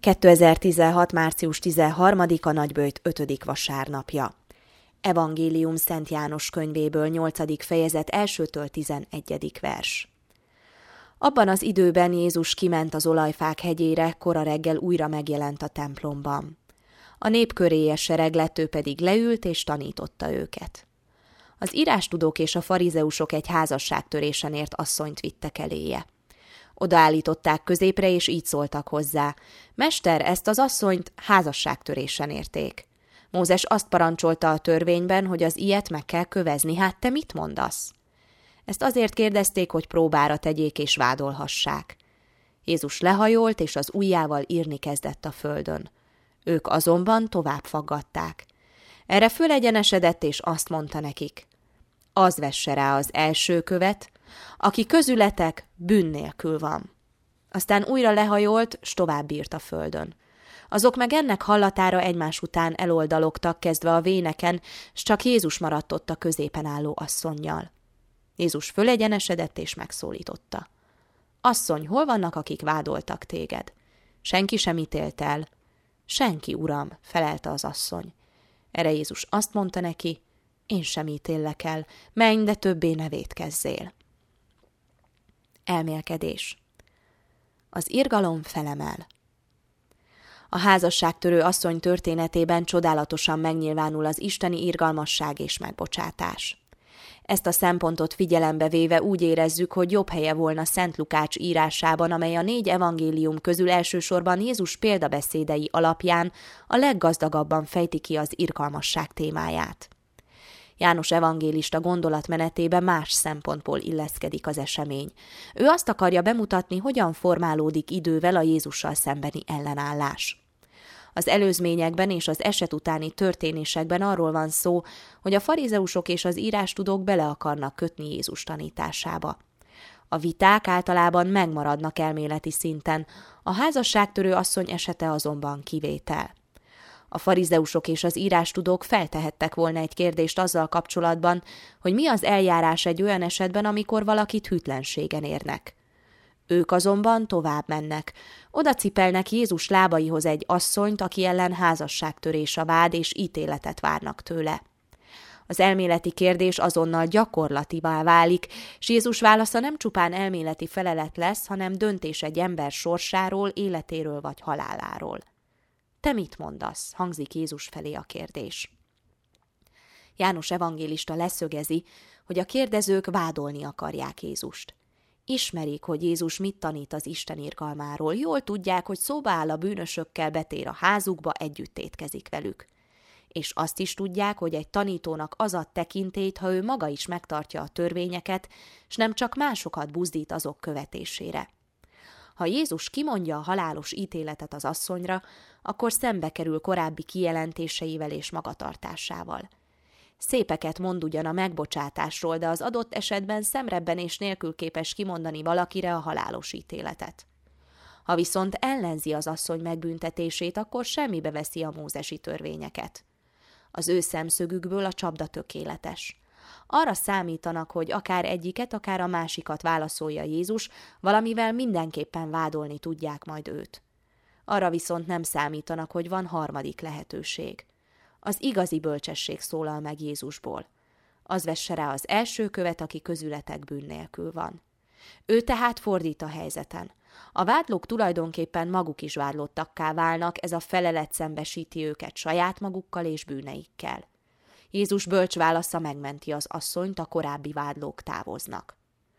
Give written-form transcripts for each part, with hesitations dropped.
2016. március 13-a Nagyböjt 5. vasárnapja. Evangélium Szent János könyvéből 8. fejezet 1-től 11. vers. Abban az időben Jézus kiment az Olajfák hegyére, kora reggel újra megjelent a templomban. A nép köréje sereg lett, ő pedig leült és tanította őket. Az írástudók és a farizeusok egy házasságtörésen ért asszonyt vittek eléje. Odaállították középre, és így szóltak hozzá: Mester, ezt az asszonyt házasságtörésen érték. Mózes azt parancsolta a törvényben, hogy az ilyet meg kell kövezni, hát te mit mondasz? Ezt azért kérdezték, hogy próbára tegyék és vádolhassák. Jézus lehajolt, és az ujjával írni kezdett a földön. Ők azonban tovább faggatták. Erre fölegyenesedett, és azt mondta nekik: az vesse rá az első követ, aki közületek bűn nélkül van. Aztán újra lehajolt, s tovább írt a földön. Azok meg ennek hallatára egymás után eloldalogtak, kezdve a véneken, s csak Jézus maradt ott a középen álló asszonnyal. Jézus fölegyenesedett és megszólította: Asszony, hol vannak, akik vádoltak téged? Senki sem ítélt el. Senki, uram, felelte az asszony. Erre Jézus azt mondta neki: én sem ítéllek el, menj, de többé ne vétkezzél. Elmélkedés. Az irgalom felemel. A házasságtörő asszony történetében csodálatosan megnyilvánul az isteni irgalmasság és megbocsátás. Ezt a szempontot figyelembe véve úgy érezzük, hogy jobb helye volna Szent Lukács írásában, amely a 4 evangélium közül elsősorban Jézus példabeszédei alapján a leggazdagabban fejti ki az irgalmasság témáját. János evangélista gondolatmenetében más szempontból illeszkedik az esemény. Ő azt akarja bemutatni, hogyan formálódik idővel a Jézussal szembeni ellenállás. Az előzményekben és az eset utáni történésekben arról van szó, hogy a farizeusok és az írástudók bele akarnak kötni Jézus tanításába. A viták általában megmaradnak elméleti szinten, a házasságtörő asszony esete azonban kivétel. A farizeusok és az írástudók feltehettek volna egy kérdést azzal kapcsolatban, hogy mi az eljárás egy olyan esetben, amikor valakit hűtlenségen érnek. Ők azonban tovább mennek. Oda cipelnek Jézus lábaihoz egy asszonyt, aki ellen házasságtörés a vád, és ítéletet várnak tőle. Az elméleti kérdés azonnal gyakorlativá válik, s Jézus válasza nem csupán elméleti felelet lesz, hanem döntés egy ember sorsáról, életéről vagy haláláról. Te mit mondasz? Hangzik Jézus felé a kérdés. János evangélista leszögezi, hogy a kérdezők vádolni akarják Jézust. Ismerik, hogy Jézus mit tanít az Isten irgalmáról, jól tudják, hogy szóba áll a bűnösökkel, betér a házukba, együtt étkezik velük. És azt is tudják, hogy egy tanítónak az a tekintélyt, ha ő maga is megtartja a törvényeket, s nem csak másokat buzdít azok követésére. Ha Jézus kimondja a halálos ítéletet az asszonyra, akkor szembe kerül korábbi kijelentéseivel és magatartásával. Szépeket mond ugyan a megbocsátásról, de az adott esetben szemrebbenés nélkül képes kimondani valakire a halálos ítéletet. Ha viszont ellenzi az asszony megbüntetését, akkor semmibe veszi a mózesi törvényeket. Az ő szemszögükből a csapda tökéletes. Arra számítanak, hogy akár egyiket, akár a másikat válaszolja Jézus, valamivel mindenképpen vádolni tudják majd őt. Arra viszont nem számítanak, hogy van harmadik lehetőség. Az igazi bölcsesség szólal meg Jézusból. Az vesse rá az első követ, aki közületek bűn nélkül van. Ő tehát fordít a helyzeten. A vádlók tulajdonképpen maguk is vádlottakká válnak, ez a felelet szembesíti őket saját magukkal és bűneikkel. Jézus bölcs válasza megmenti az asszonyt, a korábbi vádlók távoznak.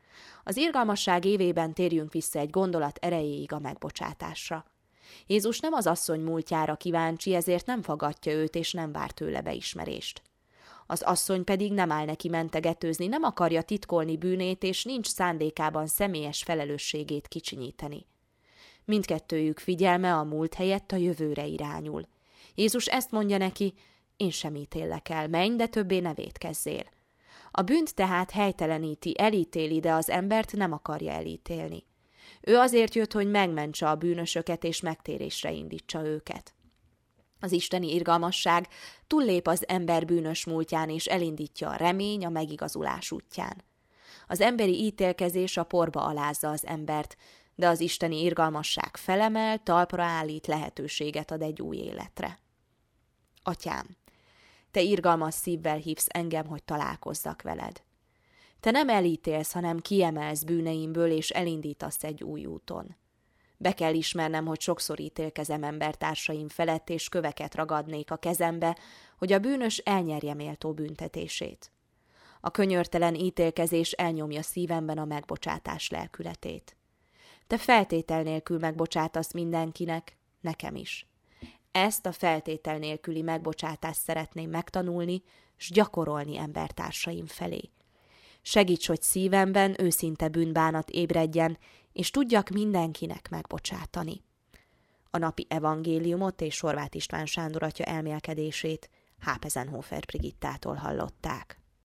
Az irgalmasság évében térjünk vissza egy gondolat erejéig a megbocsátásra. Jézus nem az asszony múltjára kíváncsi, ezért nem faggatja őt és nem vár tőle beismerést. Az asszony pedig nem áll neki mentegetőzni, nem akarja titkolni bűnét, és nincs szándékában személyes felelősségét kicsinyíteni. Mindkettőjük figyelme a múlt helyett a jövőre irányul. Jézus ezt mondja neki: én sem ítéllek el, menj, de többé ne vétkezzél. A bűnt tehát helyteleníti, elítéli, de az embert nem akarja elítélni. Ő azért jött, hogy megmentse a bűnösöket és megtérésre indítsa őket. Az isteni irgalmasság túllép az ember bűnös múltján és elindítja a remény, a megigazulás útján. Az emberi ítélkezés a porba alázza az embert, de az isteni irgalmasság felemel, talpra állít, lehetőséget ad egy új életre. Atyám, te irgalmas szívvel hívsz engem, hogy találkozzak veled. Te nem elítélsz, hanem kiemelsz bűneimből, és elindítasz egy új úton. Be kell ismernem, hogy sokszor ítélkezem embertársaim felett, és köveket ragadnék a kezembe, hogy a bűnös elnyerje méltó büntetését. A könyörtelen ítélkezés elnyomja szívemben a megbocsátás lelkületét. Te feltétel nélkül megbocsátasz mindenkinek, nekem is. Ezt a feltétel nélküli megbocsátást szeretném megtanulni, s gyakorolni embertársaim felé. Segíts, hogy szívemben őszinte bűnbánat ébredjen, és tudjak mindenkinek megbocsátani. A napi evangéliumot és Horváth István Sándor atya elmélkedését Hápezenhofer Brigittától hallották.